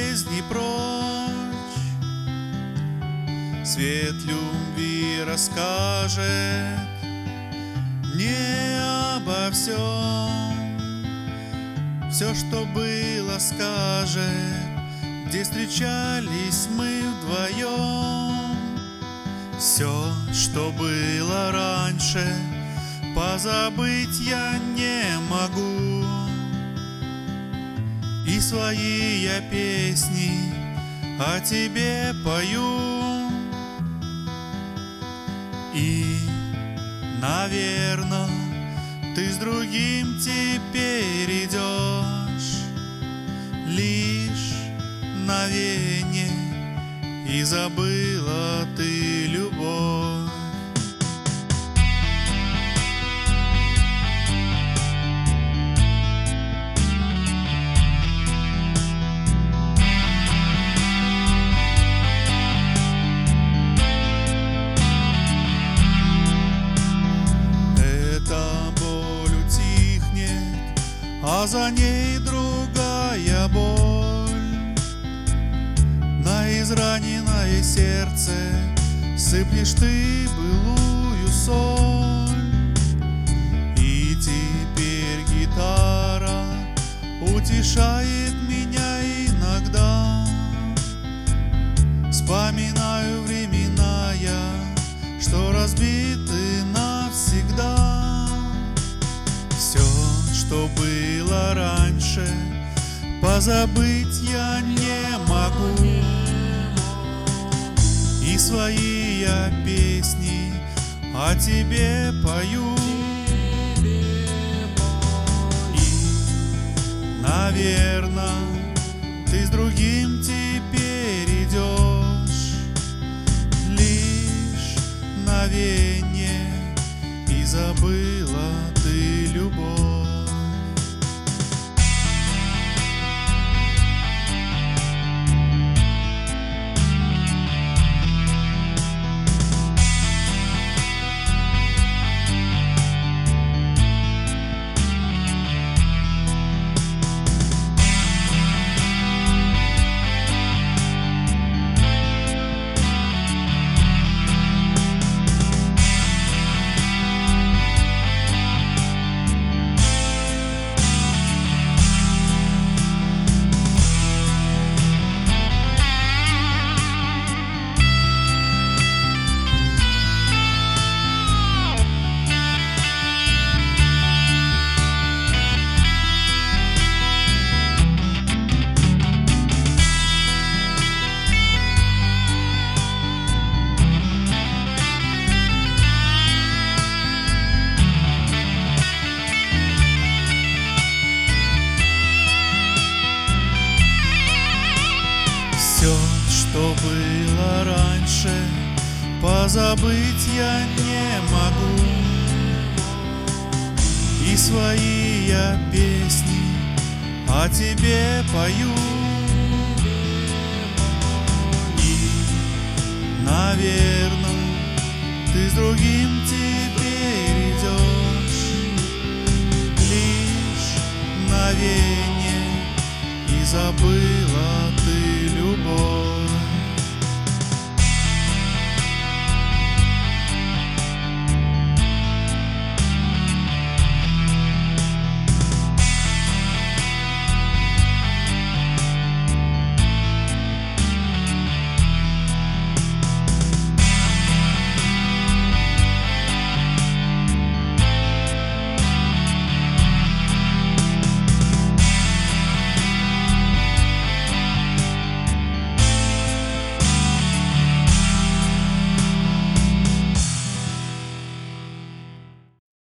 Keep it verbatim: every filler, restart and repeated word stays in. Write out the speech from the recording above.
болезни прочь, свет любви расскажет мне обо всем. Все, что было, скажет, где встречались мы вдвоем. Все, что было раньше, позабыть я не могу. И свои я песни о тебе пою. И, наверно, ты с другим теперь идешь, лишь мгновенье, и забыла ты любовь. А за ней другая боль. На израненное сердце сыплешь ты былую соль. И теперь гитара утешает меня иногда. Вспоминаю времена я, что разбиты навсегда. Все, что было раньше, позабыть я не могу. И свои я песни о тебе пою. И, наверно, ты с другим теперь идешь, лишь мгновенье, и забыла ты любовь. Все, что было раньше, позабыть я не могу. И свои я песни о тебе пою. И, наверно, ты с другим теперь идешь, лишь мгновенье, и забыла